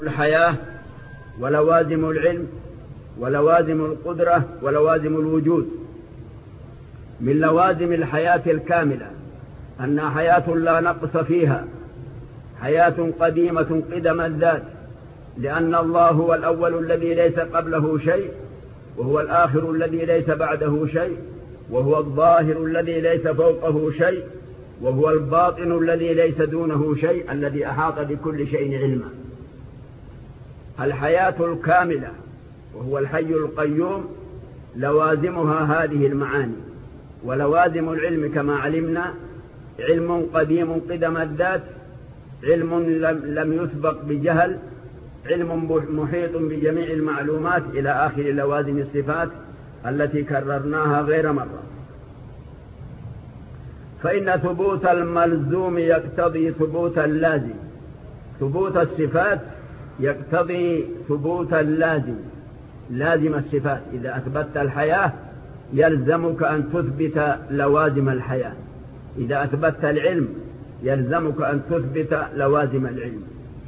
الحياة ولوازم العلم ولوازم القدرة ولوازم الوجود. من لوازم الحياة الكاملة أنها حياة لا نقص فيها، حياة قديمة قدم الذات، لأن الله هو الأول الذي ليس قبله شيء، وهو الآخر الذي ليس بعده شيء، وهو الظاهر الذي ليس فوقه شيء، وهو الباطن الذي ليس دونه شيء، الذي أحاط بكل شيء علما. الحياة الكاملة وهو الحي القيوم لوازمها هذه المعاني. ولوازم العلم كما علمنا علم قديم قدم الذات، علم لم يسبق بجهل، علم محيط بجميع المعلومات إلى آخر لوازم الصفات التي كررناها غير مرة. فإن ثبوت الملزوم يقتضي ثبوت اللازم، ثبوت الصفات يقتضي ثبوت اللازم، لازم الصفات. إذا أثبتت الحياة يلزمك أن تثبت لوازم الحياة، إذا أثبتت العلم يلزمك أن تثبت لوازم العلم.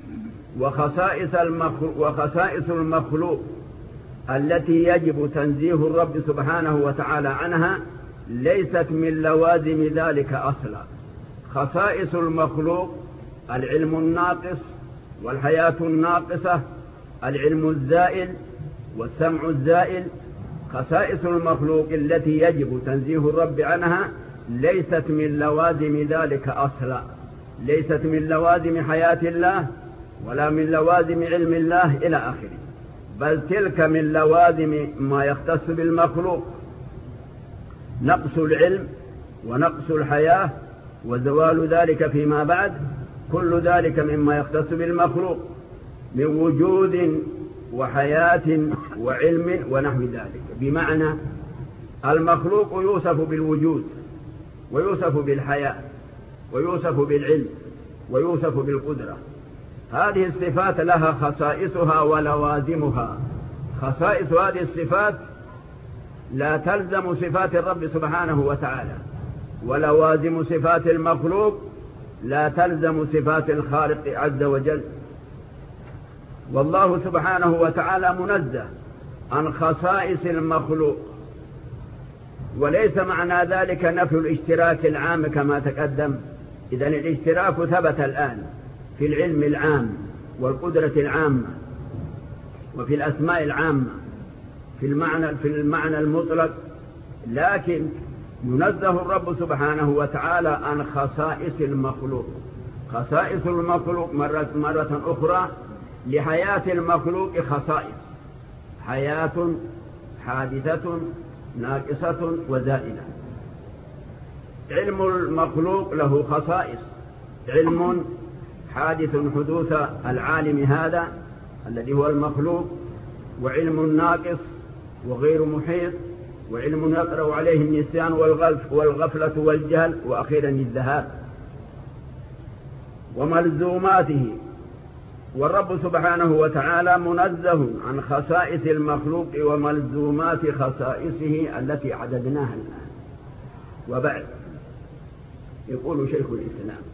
وخصائص المخلوق التي يجب تنزيه الرب سبحانه وتعالى عنها ليست من لوازم ذلك أصلا. خصائص المخلوق العلم الناقص والحياة الناقصة، العلم الزائل والسمع الزائل. خصائص المخلوق التي يجب تنزيه الرب عنها ليست من لوازم ذلك أصلا، ليست من لوازم حياة الله ولا من لوازم علم الله إلى آخره، بل تلك من لوازم ما يختص بالمخلوق، نقص العلم ونقص الحياة وزوال ذلك فيما بعد، كل ذلك مما يختص بالمخلوق من وجود وحياة وعلم ونحو ذلك. بمعنى المخلوق يوصف بالوجود ويوصف بالحياة ويوصف بالعلم ويوصف بالقدرة. هذه الصفات لها خصائصها ولوازمها. خصائص هذه الصفات لا تلزم صفات الرب سبحانه وتعالى، ولوازم صفات المخلوق لا تلزم صفات الخالق عز وجل. والله سبحانه وتعالى منزه عن خصائص المخلوق، وليس معنى ذلك نفي الاشتراك العام كما تقدم. إذن الاشتراك ثبت الآن في العلم العام والقدرة العامة وفي الأسماء العامة في المعنى المطلق، لكن ينزه الرب سبحانه وتعالى عن خصائص المخلوق. خصائص المخلوق مرة أخرى لحياة المخلوق خصائص: حياة حادثة ناقصة وزائلة. علم المخلوق له خصائص: علم حادث حدوث العالم هذا الذي هو المخلوق، وعلم ناقص وغير محيط، وعلم يطرأ عليه النسيان والغفلة والجهل، وأخيرا الذهاب. وملزوماته، والرب سبحانه وتعالى منزه عن خصائص المخلوق وملزومات خصائصه التي عددناها الآن. وبعد يقول شيخ الإسلام